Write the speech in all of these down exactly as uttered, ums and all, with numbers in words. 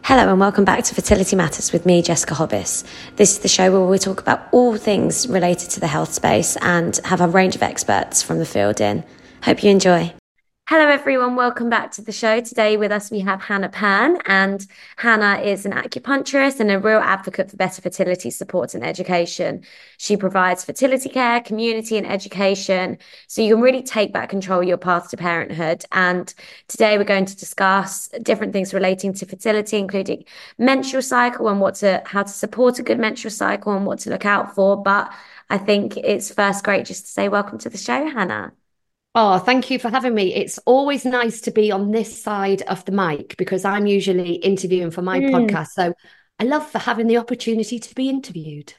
Hello and welcome back to Fertility Matters with me, Jessica Hobbis. This is the show where we talk about all things related to the health space and have a range of experts from the field in. Hope you enjoy. Hello everyone, welcome back to the show. Today with us we have Hannah Pan, and Hannah is an acupuncturist and a real advocate for better fertility support and education. She provides fertility care, community and education, so you can really take back control of your path to parenthood. And today we're going to discuss different things relating to fertility, including menstrual cycle and what to, how to support a good menstrual cycle and what to look out for. But I think it's first great just to say welcome to the show, Hannah. Oh, thank you for having me. It's always nice to be on this side of the mic because I'm usually interviewing for my Mm. podcast. So I love for having the opportunity to be interviewed.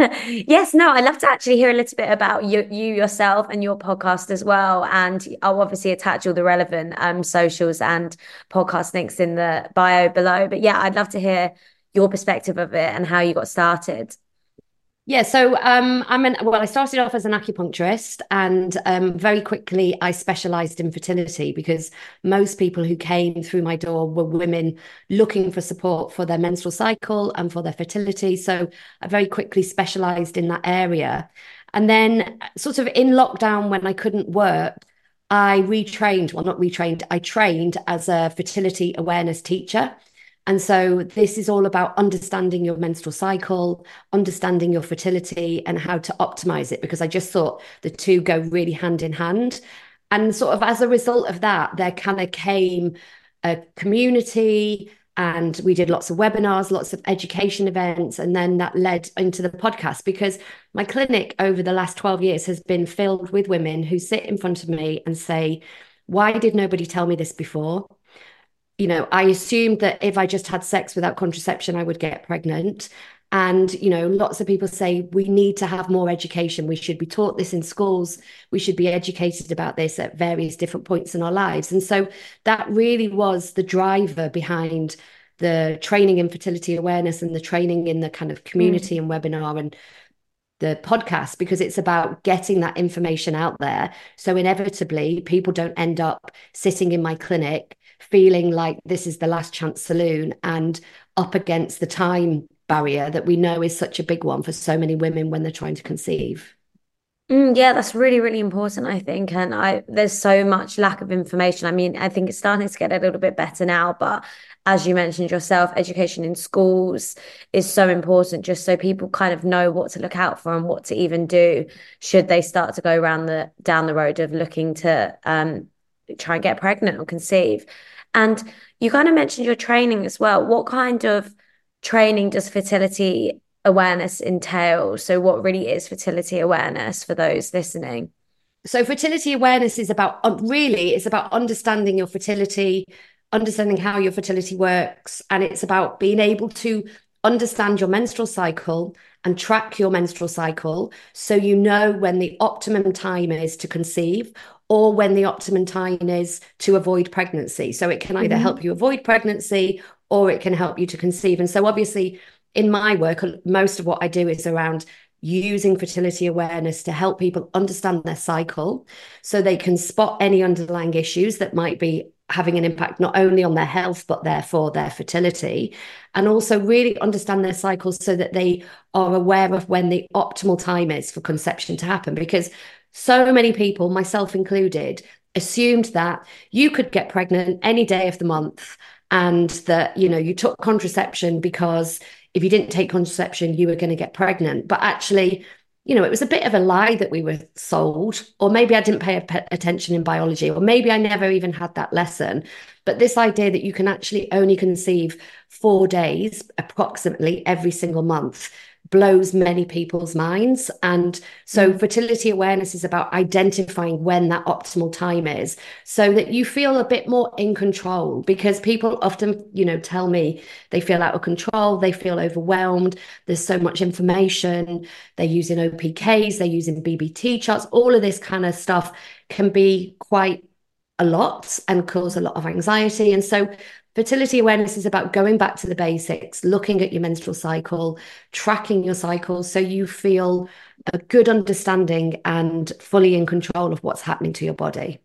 Yes, no, I'd love to actually hear a little bit about you, you yourself and your podcast as well. And I'll obviously attach all the relevant um, socials and podcast links in the bio below. But yeah, I'd love to hear your perspective of it and how you got started. Yeah, so um, I'm an well, I started off as an acupuncturist, and um, very quickly I specialized in fertility because most people who came through my door were women looking for support for their menstrual cycle and for their fertility. So I very quickly specialized in that area. And then, sort of in lockdown, when I couldn't work, I retrained, well, not retrained, I trained as a fertility awareness teacher. And so this is all about understanding your menstrual cycle, understanding your fertility and how to optimize it, because I just thought the two go really hand in hand. And sort of as a result of that, there kind of came a community, and we did lots of webinars, lots of education events. And then that led into the podcast, because my clinic over the last twelve years has been filled with women who sit in front of me and say, why did nobody tell me this before? You know, I assumed that if I just had sex without contraception, I would get pregnant. And, you know, lots of people say we need to have more education. We should be taught this in schools. We should be educated about this at various different points in our lives. And so that really was the driver behind the training in fertility awareness and the training in the kind of community Mm. and webinar and the podcast, because it's about getting that information out there. So inevitably, people don't end up sitting in my clinic feeling like this is the last chance saloon and up against the time barrier that we know is such a big one for so many women when they're trying to conceive. Mm, yeah, that's really, really important, I think. And I there's so much lack of information. I mean, I think it's starting to get a little bit better now, but as you mentioned yourself, education in schools is so important, just so people kind of know what to look out for and what to even do should they start to go around the down the road of looking to um try and get pregnant or conceive. And you kind of mentioned your training as well. What kind of training does fertility awareness entail? So what really is fertility awareness for those listening? So fertility awareness is about um, really it's about understanding your fertility, understanding how your fertility works, and it's about being able to understand your menstrual cycle and track your menstrual cycle so you know when the optimum time is to conceive or when the optimum time is to avoid pregnancy. So it can either Mm-hmm. help you avoid pregnancy or it can help you to conceive. And so obviously in my work, most of what I do is around using fertility awareness to help people understand their cycle so they can spot any underlying issues that might be having an impact not only on their health but therefore their fertility, and also really understand their cycles so that they are aware of when the optimal time is for conception to happen. Because so many people, myself included, assumed that you could get pregnant any day of the month, and that, you know, you took contraception because if you didn't take contraception, you were going to get pregnant. But actually, you know, it was a bit of a lie that we were sold, or maybe I didn't pay attention in biology, or maybe I never even had that lesson. But this idea that you can actually only conceive four days approximately every single month blows many people's minds. And so Mm. fertility awareness is about identifying when that optimal time is so that you feel a bit more in control, because people often, you know, tell me they feel out of control, they feel overwhelmed, there's so much information, they're using O P Ks, they're using B B T charts, all of this kind of stuff can be quite a lot and cause a lot of anxiety. And so fertility awareness is about going back to the basics, looking at your menstrual cycle, tracking your cycle so you feel a good understanding and fully in control of what's happening to your body.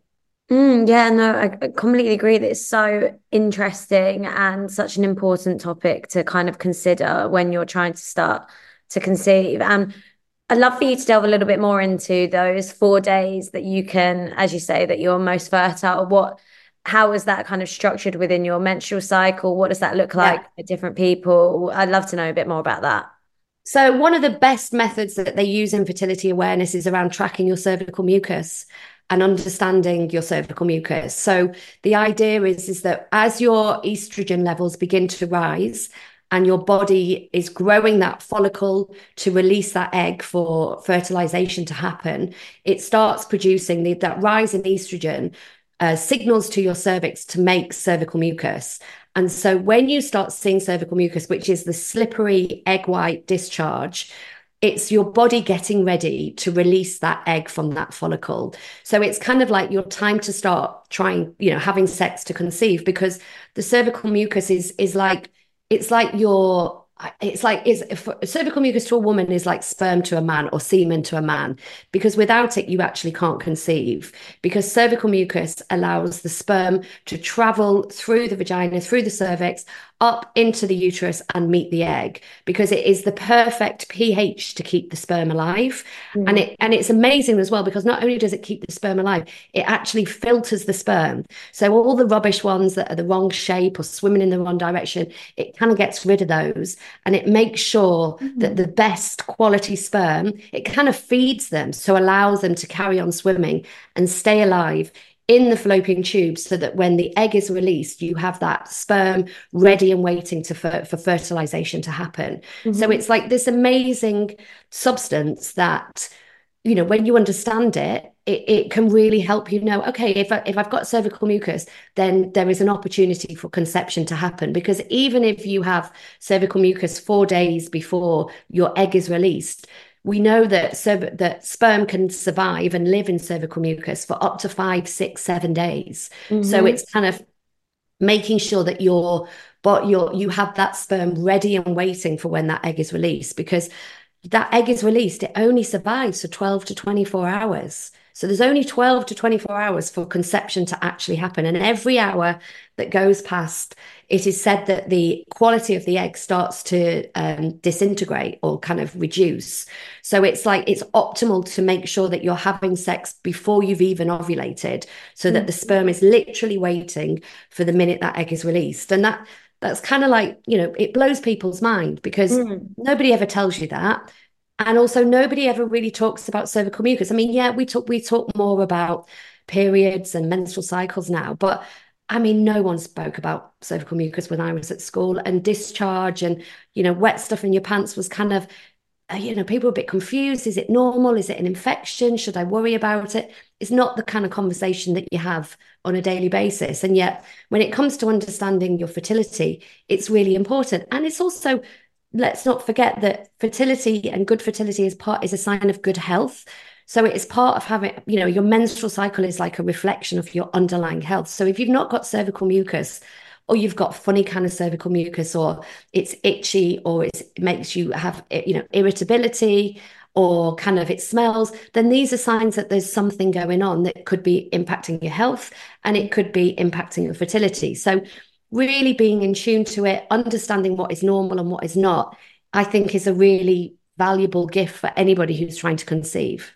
Mm, yeah, no, I I completely agree that it's so interesting and such an important topic to kind of consider when you're trying to start to conceive. And I'd love for you to delve a little bit more into those four days that you can, as you say, that you're most fertile. What, how is that kind of structured within your menstrual cycle? What does that look like Yeah. for different people? I'd love to know a bit more about that. So, one of the best methods that they use in fertility awareness is around tracking your cervical mucus and understanding your cervical mucus. So, the idea is, is that as your estrogen levels begin to rise and your body is growing that follicle to release that egg for fertilization to happen, it starts producing the, that rise in estrogen. Uh, signals to your cervix to make cervical mucus. And so when you start seeing cervical mucus, which is the slippery egg white discharge, it's your body getting ready to release that egg from that follicle. So it's kind of like your time to start trying, you know, having sex to conceive, because the cervical mucus is is like it's like your it's like it's cervical mucus to a woman is like sperm to a man or semen to a man, because without it you actually can't conceive, because cervical mucus allows the sperm to travel through the vagina, through the cervix, up into the uterus and meet the egg, because it is the perfect pH to keep the sperm alive. Mm. And it and it's amazing as well, because not only does it keep the sperm alive, it actually filters the sperm. So all the rubbish ones that are the wrong shape or swimming in the wrong direction, it kind of gets rid of those, and it makes sure mm. that the best quality sperm, it kind of feeds them, so allows them to carry on swimming and stay alive in the fallopian tube, so that when the egg is released, you have that sperm ready and waiting to for, for fertilization to happen. Mm-hmm. So it's like this amazing substance that, you know, when you understand it, it, it can really help you know, okay, if, I, if I've got cervical mucus, then there is an opportunity for conception to happen. Because even if you have cervical mucus four days before your egg is released, we know that cerv- that sperm can survive and live in cervical mucus for up to five, six, seven days. Mm-hmm. So it's kind of making sure that you're, but you're, you have that sperm ready and waiting for when that egg is released, because that egg is released, it only survives for twelve to twenty-four hours. So there's only twelve to twenty-four hours for conception to actually happen. And every hour that goes past, it is said that the quality of the egg starts to um, disintegrate or kind of reduce. So it's like, it's optimal to make sure that you're having sex before you've even ovulated, so that mm-hmm. the sperm is literally waiting for the minute that egg is released. And that that's kind of like, you know, it blows people's mind, because mm. nobody ever tells you that. And also nobody ever really talks about cervical mucus. I mean, yeah, we talk we talk more about periods and menstrual cycles now, but I mean, no one spoke about cervical mucus when I was at school. And discharge and, you know, wet stuff in your pants was kind of, uh, you know, people were a bit confused. Is it normal? Is it an infection? Should I worry about it? It's not the kind of conversation that you have on a daily basis. And yet, when it comes to understanding your fertility, it's really important. And it's also, let's not forget that fertility and good fertility is part is a sign of good health. So it is part of having, you know, your menstrual cycle is like a reflection of your underlying health. So if you've not got cervical mucus, or you've got funny kind of cervical mucus, or it's itchy, or it's, it makes you have, you know, irritability, or kind of it smells, then these are signs that there's something going on that could be impacting your health, and it could be impacting your fertility. So really being in tune to it, understanding what is normal and what is not, I think is a really valuable gift for anybody who's trying to conceive.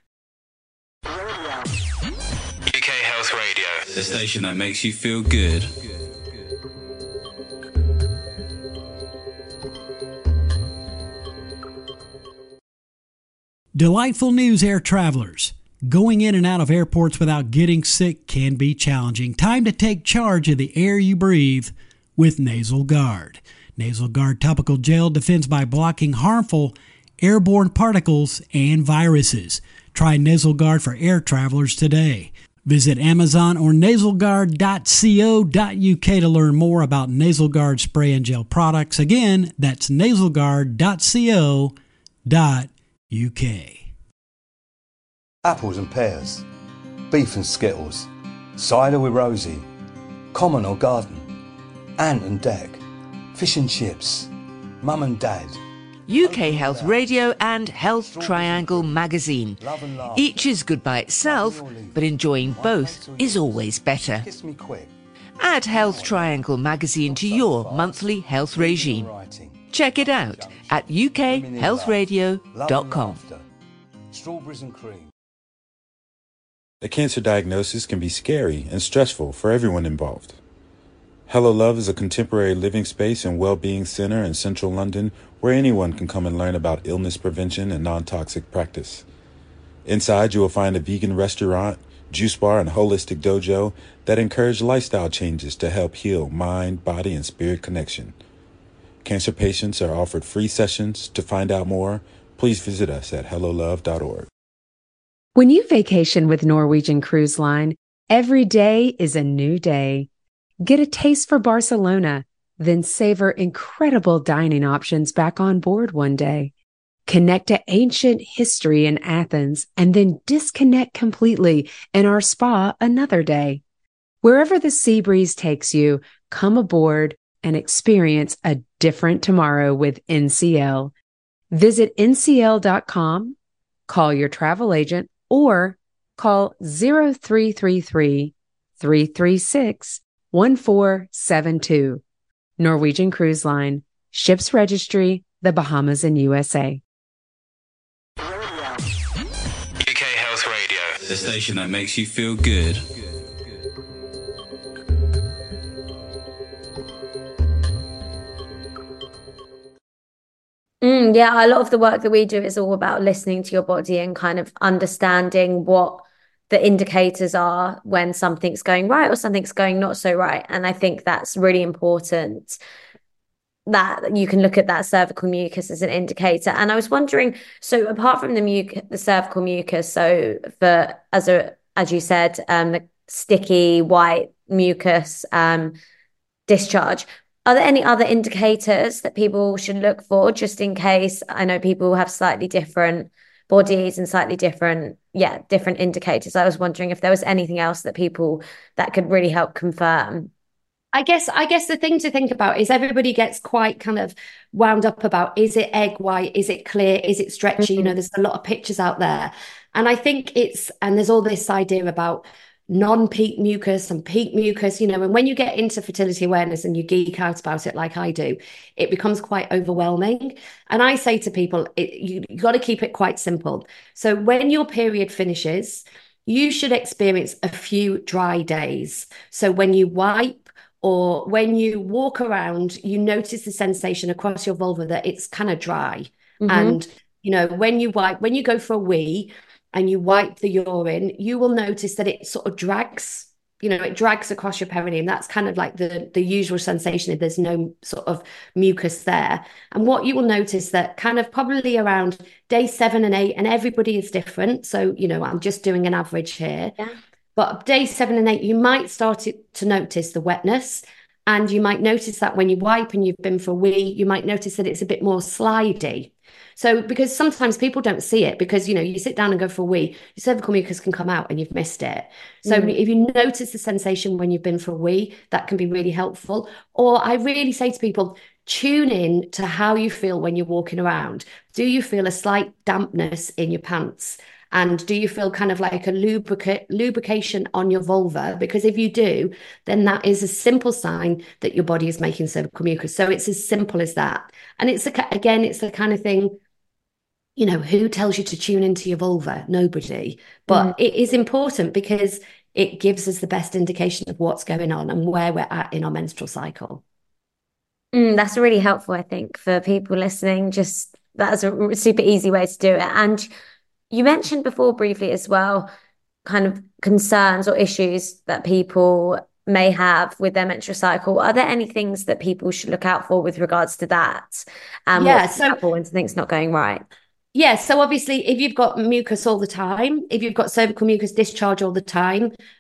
U K Health Radio, the station that makes you feel good. Delightful news, air travelers. Going in and out of airports without getting sick can be challenging. Time to take charge of the air you breathe with Nasal Guard. Nasal Guard topical gel defends by blocking harmful airborne particles and viruses. Try Nasal Guard for air travelers today. Visit Amazon or nasal guard dot co dot u k to learn more about Nasal Guard spray and gel products. Again, that's nasal guard dot co dot u k. Apples and pears, beef and skittles, cider with Rosie, common or garden, ant and deck, fish and chips, mum and dad, U K Health Radio and Health Triangle magazine. Each is good by itself, but enjoying both is always better. Add Health Triangle magazine to your monthly health regime. Check it out at u k health radio dot com. Strawberries and cream. A cancer diagnosis can be scary and stressful for everyone involved. Hello Love is a contemporary living space and well-being center in central London where anyone can come and learn about illness prevention and non-toxic practice. Inside, you will find a vegan restaurant, juice bar, and holistic dojo that encourage lifestyle changes to help heal mind, body, and spirit connection. Cancer patients are offered free sessions. To find out more, please visit us at hello love dot org. When you vacation with Norwegian Cruise Line, every day is a new day. Get a taste for Barcelona, then savor incredible dining options back on board one day. Connect to ancient history in Athens and then disconnect completely in our spa another day. Wherever the sea breeze takes you, come aboard and experience a different tomorrow with N C L. Visit N C L dot com, call your travel agent, or call zero three three three, three three six, one four seven two. Norwegian Cruise Line, Ships Registry, the Bahamas and U S A. U K Health Radio, the station that makes you feel good. Mm, yeah, a lot of the work that we do is all about listening to your body and kind of understanding what the indicators are when something's going right or something's going not so right. And I think that's really important, that you can look at that cervical mucus as an indicator. And I was wondering, so apart from the muc- the cervical mucus, so for, as a as you said, um, the sticky white mucus um, discharge, are there any other indicators that people should look for, just in case? I know people have slightly different bodies and slightly different, yeah, different indicators. I was wondering if there was anything else that people that could really help confirm. I guess I guess the thing to think about is everybody gets quite kind of wound up about, is it egg white? Is it clear? Is it stretchy? Mm-hmm. You know, there's a lot of pictures out there. And I think it's, and there's all this idea about non-peak mucus and peak mucus, you know, and when you get into fertility awareness and you geek out about it like I do, it becomes quite overwhelming. And I say to people, it, you, you got to keep it quite simple. So when your period finishes, you should experience a few dry days. So when you wipe or when you walk around, you notice the sensation across your vulva that it's kind of dry. Mm-hmm. And, you know, when you wipe, when you go for a wee, and you wipe the urine, you will notice that it sort of drags, you know, it drags across your perineum. That's kind of like the, the usual sensation if there's no sort of mucus there. And what you will notice that kind of probably around day seven and eight, and everybody is different. So, you know, I'm just doing an average here. Yeah. But day seven and eight, you might start to, to notice the wetness. And you might notice that when you wipe and you've been for a wee, you might notice that it's a bit more slidey. So because sometimes people don't see it because, you know, you sit down and go for a wee, your cervical mucus can come out and you've missed it. So mm. if you notice the sensation when you've been for a wee, that can be really helpful. Or I really say to people, tune in to how you feel when you're walking around. Do you feel a slight dampness in your pants? And do you feel kind of like a lubrica- lubrication on your vulva? Because if you do, then that is a simple sign that your body is making cervical mucus. So it's as simple as that. And it's, a, again, it's the kind of thing, you know, who tells you to tune into your vulva? Nobody. But mm. it is important because it gives us the best indication of what's going on and where we're at in our menstrual cycle. Mm, that's really helpful, I think, for people listening. Just that's a super easy way to do it. And you mentioned before briefly as well, kind of concerns or issues that people may have with their menstrual cycle. Are there any things that people should look out for with regards to that? Um, yeah, so when something's not going right. Yeah, so obviously, if you've got mucus all the time, if you've got cervical mucus discharge all the time,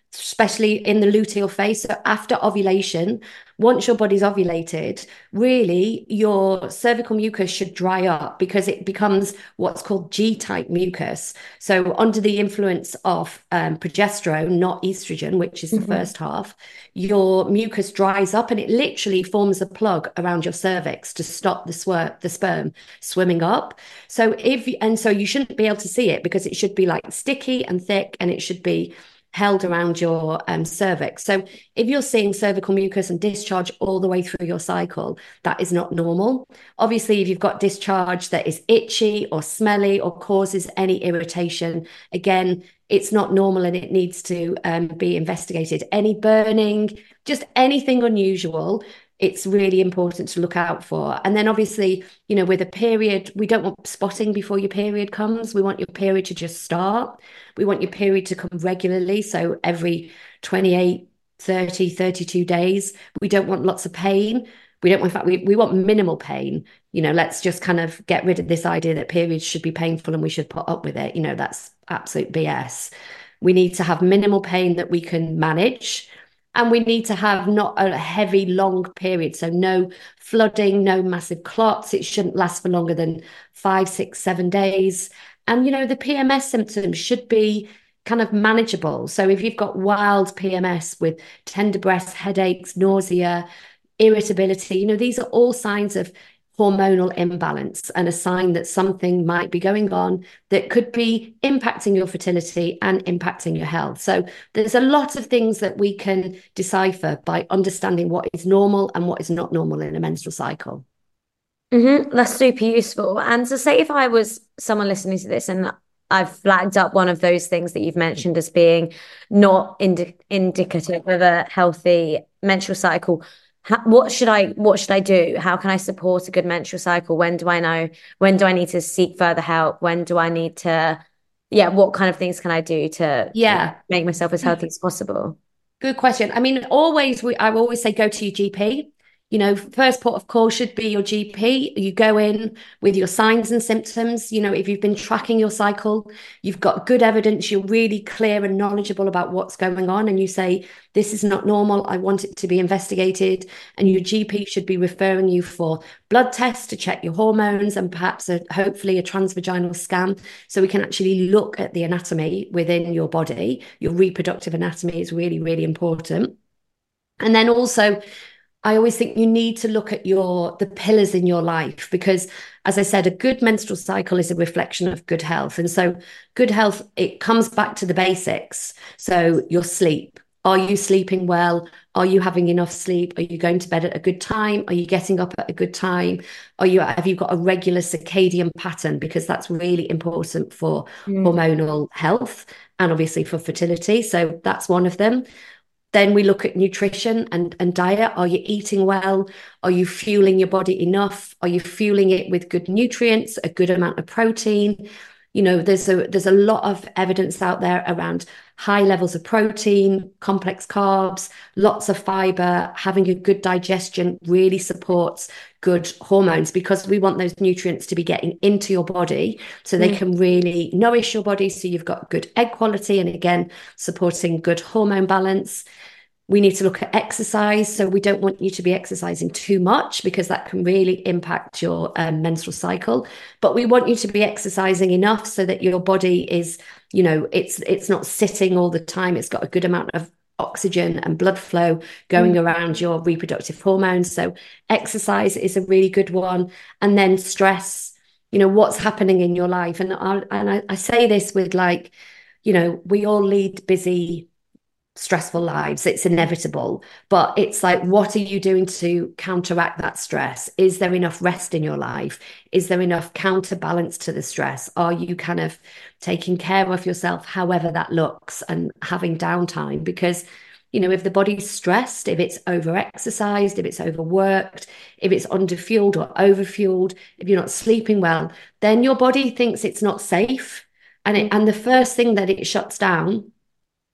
especially in the luteal phase. So after ovulation, once your body's ovulated, really your cervical mucus should dry up because it becomes what's called G-type mucus. So under the influence of um, progesterone, not estrogen, which is the mm-hmm. first half, your mucus dries up and it literally forms a plug around your cervix to stop the, swir- the sperm swimming up. So if, and so you shouldn't be able to see it because it should be like sticky and thick, and it should be held around your um, cervix. So if you're seeing cervical mucus and discharge all the way through your cycle, that is not normal. Obviously, if you've got discharge that is itchy or smelly or causes any irritation, again, it's not normal and it needs to um, be investigated. Any burning, just anything unusual, it's really important to look out for. And then obviously, you know, with a period, we don't want spotting before your period comes. We want your period to just start. We want your period to come regularly. So every twenty-eight, thirty, thirty-two days. We don't want lots of pain. We don't want, in fact, we, we want minimal pain. You know, let's just kind of get rid of this idea that periods should be painful and we should put up with it. You know, that's absolute B S. We need to have minimal pain that we can manage. And we need to have not a heavy, long period. So no flooding, no massive clots. It shouldn't last for longer than five, six, seven days. And, you know, the P M S symptoms should be kind of manageable. So if you've got wild P M S with tender breasts, headaches, nausea, irritability, you know, these are all signs of hormonal imbalance and a sign that something might be going on that could be impacting your fertility and impacting your health. So there's a lot of things that we can decipher by understanding what is normal and what is not normal in a menstrual cycle. Mm-hmm. That's super useful. And so say if I was someone listening to this and I've flagged up one of those things that you've mentioned as being not indi- indicative of a healthy menstrual cycle, How, what should I what should I do? How can I support a good menstrual cycle? When do I know? When do I need to seek further help? When do I need to, yeah, what kind of things can I do to yeah. make myself as healthy as possible? Good question. I mean, always, we, I always say go to your G P. You know, first port of call should be your G P. You go in with your signs and symptoms. You know, if you've been tracking your cycle, you've got good evidence, you're really clear and knowledgeable about what's going on, and you say, this is not normal, I want it to be investigated. And your G P should be referring you for blood tests to check your hormones and perhaps a, hopefully a transvaginal scan, so we can actually look at the anatomy within your body. Your reproductive anatomy is really, really important. And then also, I always think you need to look at your the pillars in your life, because, as I said, a good menstrual cycle is a reflection of good health. And so good health, it comes back to the basics. So your sleep. Are you sleeping well? Are you having enough sleep? Are you going to bed at a good time? Are you getting up at a good time? Are you have you got a regular circadian pattern? Because that's really important for mm. hormonal health and obviously for fertility. So that's one of them. Then we look at nutrition and, and diet. Are you eating well? Are you fueling your body enough? Are you fueling it with good nutrients, a good amount of protein? You know, there's a there's a lot of evidence out there around high levels of protein, complex carbs, lots of fiber. Having a good digestion really supports good hormones, because we want those nutrients to be getting into your body so they mm. can really nourish your body. So you've got good egg quality and, again, supporting good hormone balance. We need to look at exercise. So we don't want you to be exercising too much, because that can really impact your um, menstrual cycle. But we want you to be exercising enough so that your body is, you know, it's it's not sitting all the time. It's got a good amount of oxygen and blood flow going mm. around your reproductive hormones. So exercise is a really good one. And then stress, you know, what's happening in your life. And I, and I, I say this with, like, you know, we all lead busy, stressful lives. It's inevitable, but it's like, what are you doing to counteract that stress? Is there enough rest in your life? Is there enough counterbalance to the stress? Are you kind of taking care of yourself, however that looks, and having downtime? Because, you know, if the body's stressed, if it's over-exercised, if it's overworked, if it's underfueled or overfueled, if you're not sleeping well, then your body thinks it's not safe. And it, and the first thing that it shuts down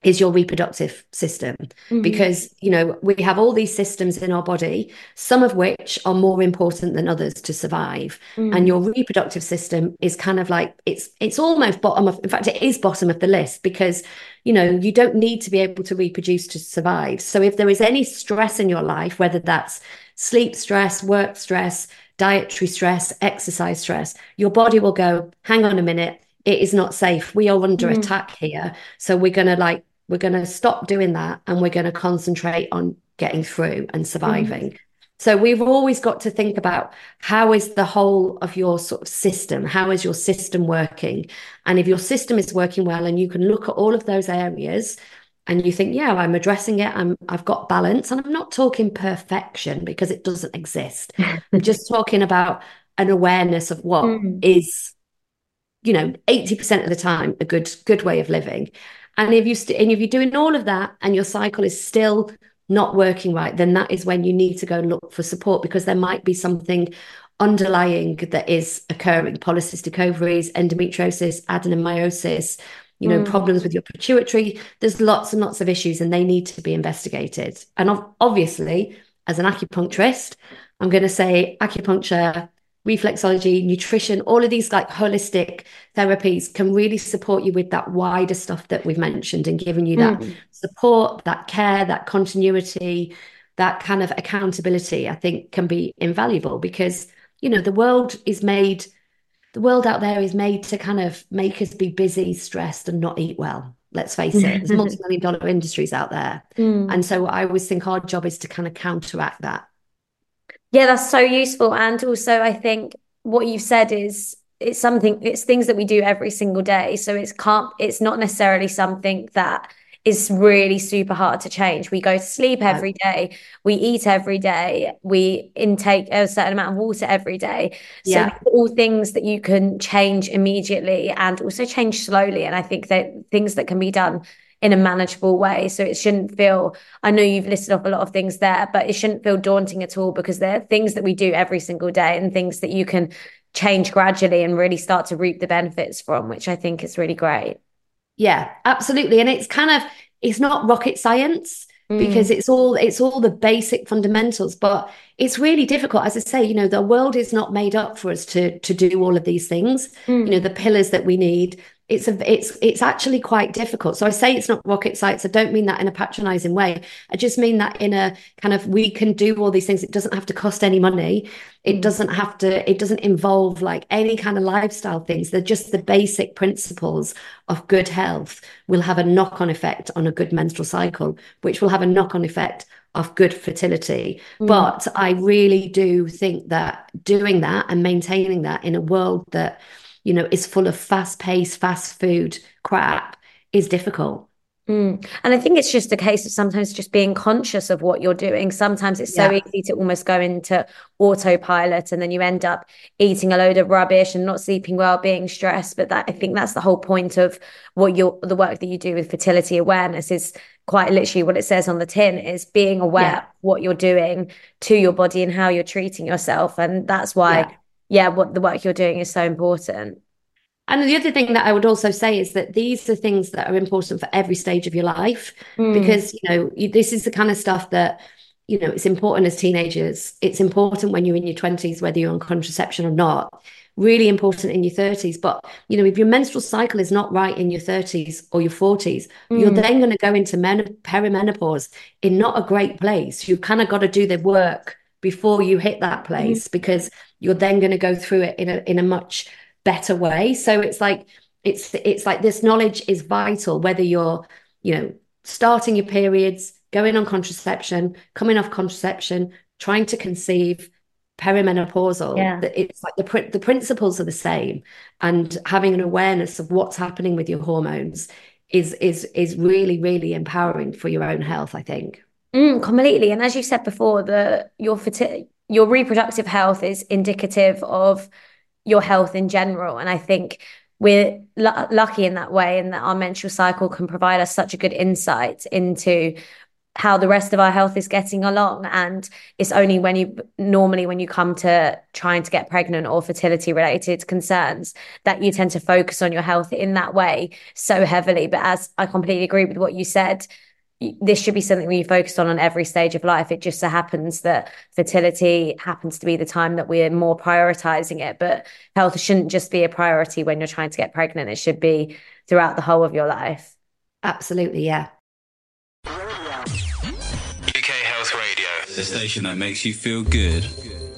is your reproductive system. Mm-hmm. Because, you know, we have all these systems in our body, some of which are more important than others to survive. Mm. And your reproductive system is kind of like, it's it's almost bottom of, in fact, it is bottom of the list, because, you know, you don't need to be able to reproduce to survive. So if there is any stress in your life, whether that's sleep stress, work stress, dietary stress, exercise stress, your body will go, hang on a minute, it is not safe. We are under mm. attack here. So we're going to like, we're going to stop doing that, and we're going to concentrate on getting through and surviving. Mm. So we've always got to think about, how is the whole of your sort of system? How is your system working? And if your system is working well, and you can look at all of those areas and you think, yeah, I'm addressing it, I'm, I've got balance. And I'm not talking perfection, because it doesn't exist. I'm just talking about an awareness of what mm. is, you know, eighty percent of the time a good, good way of living. And if you st- and if you're doing all of that and your cycle is still not working right, then that is when you need to go and look for support, because there might be something underlying that is occurring: polycystic ovaries, endometriosis, adenomyosis, you know, mm. problems with your pituitary. There's lots and lots of issues, and they need to be investigated. And obviously, as an acupuncturist, I'm going to say acupuncture, reflexology, nutrition, all of these like holistic therapies can really support you with that wider stuff that we've mentioned, and giving you that mm. support, that care, that continuity, that kind of accountability, I think can be invaluable. Because, you know, the world is made, the world out there is made to kind of make us be busy, stressed, and not eat well. Let's face it, there's multi-million dollar industries out there. Mm. And so I always think our job is to kind of counteract that. Yeah, that's so useful. And also, I think what you've said is it's something, it's things that we do every single day. So it's can't, it's not necessarily something that is really super hard to change. We go to sleep every day, we eat every day, we intake a certain amount of water every day. So yeah. all things that you can change immediately, and also change slowly. And I think that things that can be done in a manageable way. So it shouldn't feel, I know you've listed off a lot of things there, but it shouldn't feel daunting at all, because they're things that we do every single day, and things that you can change gradually and really start to reap the benefits from, which I think is really great. Yeah, absolutely. And it's kind of, it's not rocket science, mm. because it's all, it's all the basic fundamentals, but it's really difficult. As I say, you know, the world is not made up for us to, to do all of these things, mm. you know, the pillars that we need. It's a, it's, it's actually quite difficult. So I say it's not rocket science. I don't mean that in a patronizing way. I just mean that in a kind of, we can do all these things. It doesn't have to cost any money. It doesn't have to, it doesn't involve like any kind of lifestyle things. They're just the basic principles of good health will have a knock-on effect on a good menstrual cycle, which will have a knock-on effect of good fertility. Mm. But I really do think that doing that and maintaining that in a world that, you know, is full of fast-paced, fast food crap is difficult. Mm. And I think it's just a case of sometimes just being conscious of what you're doing. Sometimes it's so yeah. easy to almost go into autopilot, and then you end up eating a load of rubbish and not sleeping well, being stressed. But that, I think that's the whole point of what you're, the work that you do with fertility awareness is quite literally what it says on the tin, is being aware yeah. of what you're doing to your body and how you're treating yourself. And that's why yeah. yeah, what the work you're doing is so important. And the other thing that I would also say is that these are things that are important for every stage of your life, mm. because, you know, you, this is the kind of stuff that, you know, it's important as teenagers. It's important when you're in your twenties, whether you're on contraception or not, really important in your thirties. But, you know, if your menstrual cycle is not right in your thirties or your forties, mm. you're then going to go into men- perimenopause in not a great place. You've kind of got to do the work before you hit that place, mm. because you're then going to go through it in a in a much better way. So it's like it's it's like this knowledge is vital, whether you're, you know, starting your periods, going on contraception, coming off contraception, trying to conceive, perimenopausal. Yeah. It's like the the principles are the same, and having an awareness of what's happening with your hormones is is is really really empowering for your own health, I think. Mm, completely. And as you said before, the your fertility, your reproductive health is indicative of your health in general. And I think we're l- lucky in that way, in that our menstrual cycle can provide us such a good insight into how the rest of our health is getting along. And it's only when you normally when you come to trying to get pregnant or fertility related concerns that you tend to focus on your health in that way so heavily. But as I completely agree with what you said, this should be something we focus on on every stage of life. It just so happens that fertility happens to be the time that we're more prioritizing it, but health shouldn't just be a priority when you're trying to get pregnant. It should be throughout the whole of your life. Absolutely, yeah. U K Health Radio, the station that makes you feel good.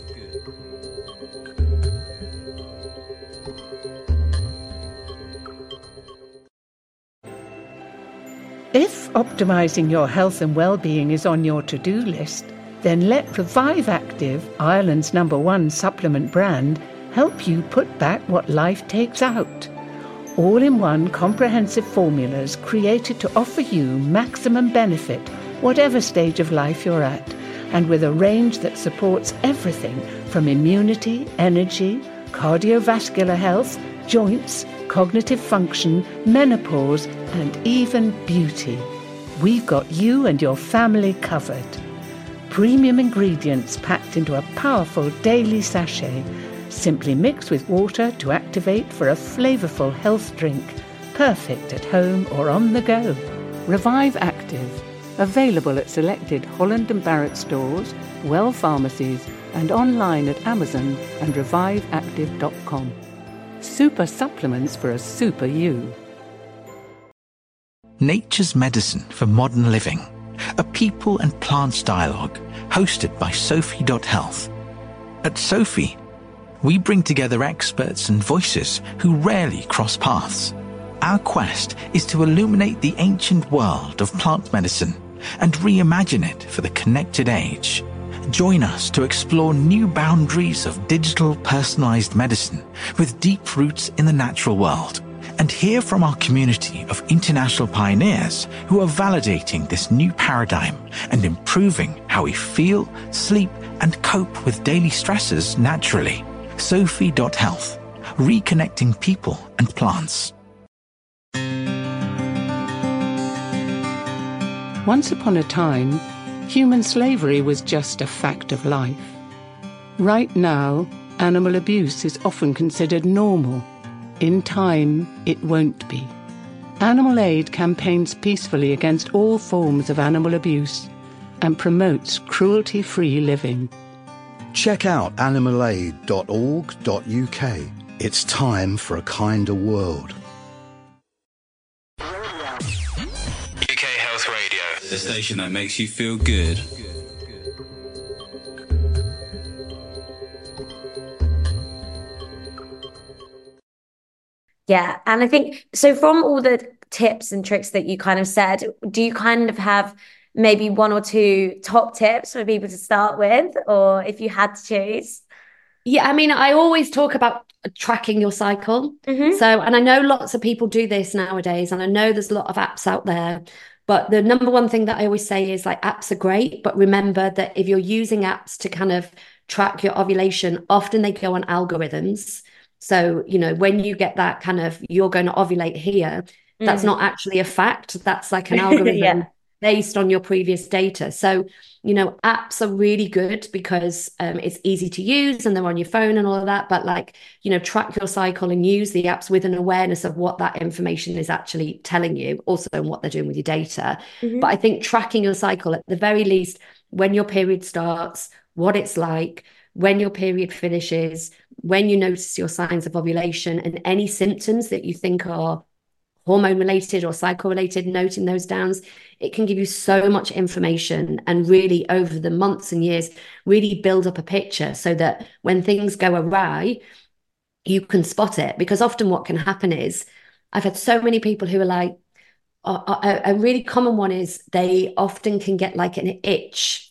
If optimising your health and well-being is on your to-do list, then let Revive Active, Ireland's number one supplement brand, help you put back what life takes out. All-in-one comprehensive formulas created to offer you maximum benefit, whatever stage of life you're at, and with a range that supports everything from immunity, energy, cardiovascular health, joints, cognitive function, menopause, and even beauty. We've got you and your family covered. Premium ingredients packed into a powerful daily sachet. Simply mix with water to activate for a flavourful health drink. Perfect at home or on the go. Revive Active. Available at selected Holland and Barrett stores, Well pharmacies, and online at Amazon and revive active dot com. Super supplements for a super you. Nature's Medicine for Modern Living, a people and plants dialogue hosted by Sophie Health. At Sophie, we bring together experts and voices who rarely cross paths. Our quest is to illuminate the ancient world of plant medicine and reimagine it for the connected age. Join us to explore new boundaries of digital personalized medicine with deep roots in the natural world, and hear from our community of international pioneers who are validating this new paradigm and improving how we feel, sleep, and cope with daily stresses naturally. Sophie Health, reconnecting people and plants. Once upon a time, human slavery was just a fact of life. Right now, animal abuse is often considered normal. In time, it won't be. Animal Aid campaigns peacefully against all forms of animal abuse and promotes cruelty-free living. Check out animal aid dot org dot U K. It's time for a kinder world. U K Health Radio, the station that makes you feel good. Yeah, and I think, so from all the tips and tricks that you kind of said, do you kind of have maybe one or two top tips for people to start with, or if you had to choose? Yeah, I mean, I always talk about tracking your cycle. Mm-hmm. So, and I know lots of people do this nowadays, and I know there's a lot of apps out there, but the number one thing that I always say is, like, apps are great, but remember that if you're using apps to kind of track your ovulation, often they go on algorithms. So, you know, when you get that kind of, you're going to ovulate here, mm. that's not actually a fact. That's like an algorithm yeah. based on your previous data. So, you know, apps are really good because um, it's easy to use and they're on your phone and all of that. But, like, you know, track your cycle and use the apps with an awareness of what that information is actually telling you, also what they're doing with your data. Mm-hmm. But I think tracking your cycle, at the very least, when your period starts, what it's like, when your period finishes, when you notice your signs of ovulation and any symptoms that you think are hormone related or cycle related, noting those down, it can give you so much information and really, over the months and years, really build up a picture so that when things go awry, you can spot it. Because often what can happen is, I've had so many people who are like, a, a, a really common one is they often can get like an itch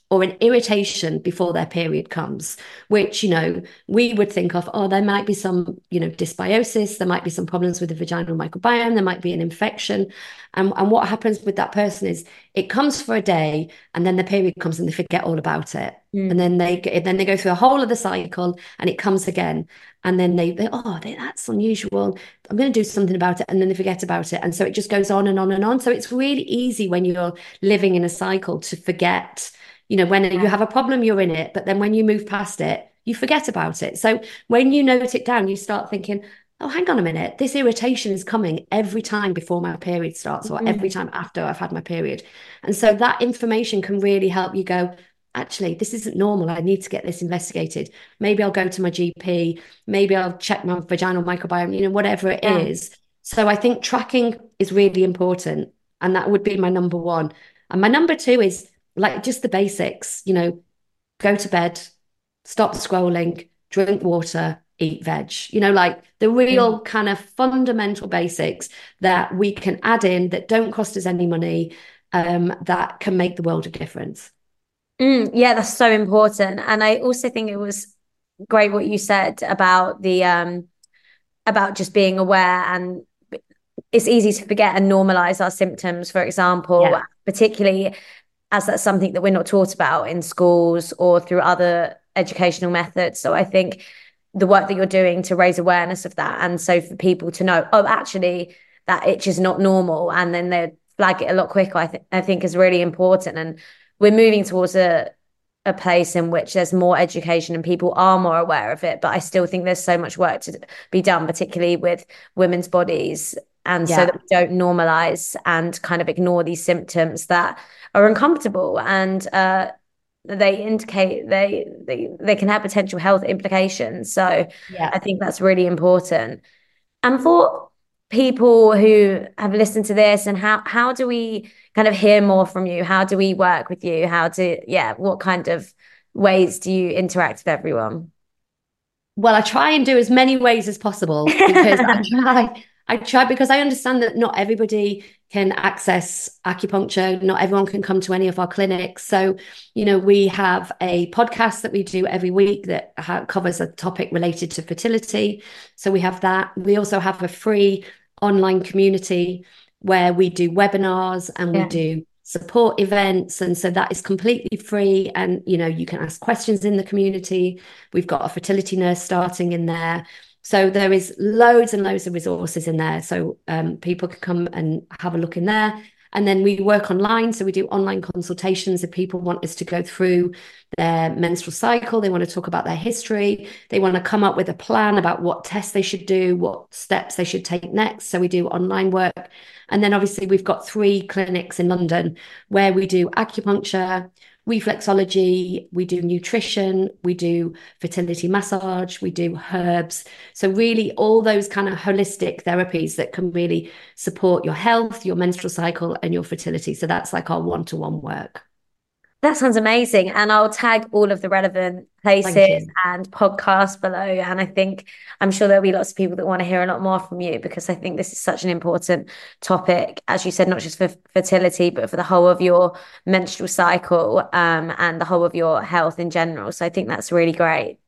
or an irritation before their period comes, which, you know, we would think of, oh, there might be some, you know, dysbiosis, there might be some problems with the vaginal microbiome, there might be an infection. And, and what happens with that person is it comes for a day and then the period comes and they forget all about it. Mm. And then they then they go through a whole of the cycle and it comes again. And then they, they oh, they, that's unusual. I'm going to do something about it. And then they forget about it. And so it just goes on and on and on. So it's really easy when you're living in a cycle to forget. You know, when yeah. you have a problem, you're in it. But then when you move past it, you forget about it. So when you note it down, you start thinking, oh, hang on a minute. This irritation is coming every time before my period starts or mm-hmm. every time after I've had my period. And so that information can really help you go, actually, this isn't normal. I need to get this investigated. Maybe I'll go to my G P. Maybe I'll check my vaginal microbiome, you know, whatever it yeah. is. So I think tracking is really important. And that would be my number one. And my number two is like just the basics, you know, go to bed, stop scrolling, drink water, eat veg, you know, like the real mm. kind of fundamental basics that we can add in that don't cost us any money, um, that can make the world of difference. Mm, yeah, that's so important. And I also think it was great what you said about the, um, about just being aware, and it's easy to forget and normalize our symptoms, for example, yeah. particularly as that's something that we're not taught about in schools or through other educational methods. So I think the work that you're doing to raise awareness of that, and so for people to know, oh, actually that itch is not normal, and then they flag it a lot quicker, I, th- I think is really important. And we're moving towards a a place in which there's more education and people are more aware of it, but I still think there's so much work to be done, particularly with women's bodies. And yeah. so that we don't normalize and kind of ignore these symptoms that are uncomfortable, and uh, they indicate they, they they can have potential health implications. So yeah. I think that's really important. And for people who have listened to this, and how how do we kind of hear more from you? How do we work with you? How do yeah? What kind of ways do you interact with everyone? Well, I try and do as many ways as possible because I try. I try because I understand that not everybody can access acupuncture. Not everyone can come to any of our clinics. So, you know, we have a podcast that we do every week that ha- covers a topic related to fertility. So we have that. We also have a free online community where we do webinars and yeah. we do support events. And so that is completely free. And, you know, you can ask questions in the community. We've got a fertility nurse starting in there. So there is loads and loads of resources in there. So um, people can come and have a look in there. And then we work online. So we do online consultations if people want us to go through their menstrual cycle. They want to talk about their history. They want to come up with a plan about what tests they should do, what steps they should take next. So we do online work. And then obviously we've got three clinics in London where we do acupuncture, reflexology, we do nutrition, we do fertility massage, we do herbs. So really all those kind of holistic therapies that can really support your health, your menstrual cycle and your fertility. So that's like our one-to-one work. That sounds amazing. And I'll tag all of the relevant places and podcasts below. And I think, I'm sure there'll be lots of people that want to hear a lot more from you, because I think this is such an important topic, as you said, not just for fertility, but for the whole of your menstrual cycle um, and the whole of your health in general. So I think that's really great.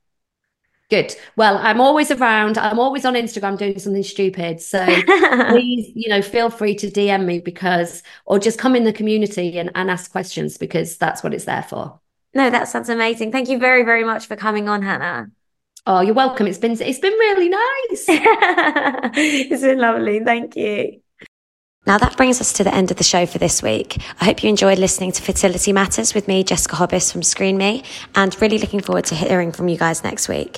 Good. Well, I'm always around. I'm always on Instagram doing something stupid. So please, you know, feel free to D M me because, or just come in the community and, and ask questions, because that's what it's there for. No, that sounds amazing. Thank you very, very much for coming on, Hannah. Oh, you're welcome. It's been, it's been really nice. It's been lovely. Thank you. Now that brings us to the end of the show for this week. I hope you enjoyed listening to Fertility Matters with me, Jessica Hobbs from Screen Me, and really looking forward to hearing from you guys next week.